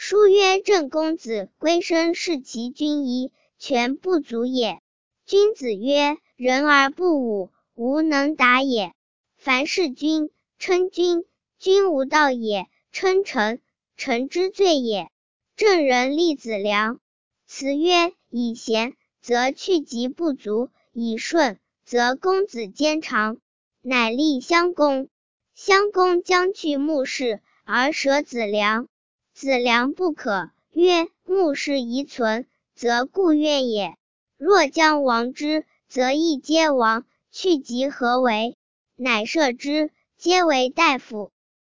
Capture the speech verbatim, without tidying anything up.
书曰：郑公子归身视其君矣，权不足也。君子曰：人而不武，无能达也。凡是君，称君；君无道也，称臣，臣之罪也。郑人立子良。辞曰：以贤，则去疾不足；以顺，则公子坚长。乃立襄公。襄公将去穆氏，而舍子良。子良不可，曰：穆氏宜存，则故怨也。若将亡之，则亦皆亡，去疾何为？乃赦之，皆为大夫。